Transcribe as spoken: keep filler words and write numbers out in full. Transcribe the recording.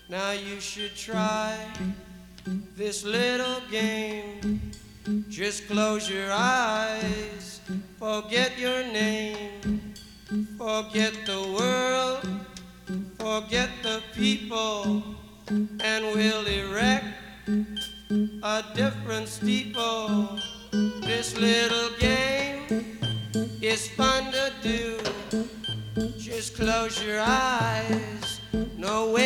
Now you should try this little game. Just close your eyes, forget your name, forget the world, forget the people, and we'll erect a different steeple. This little game is fun to do. Just close your eyes, no way.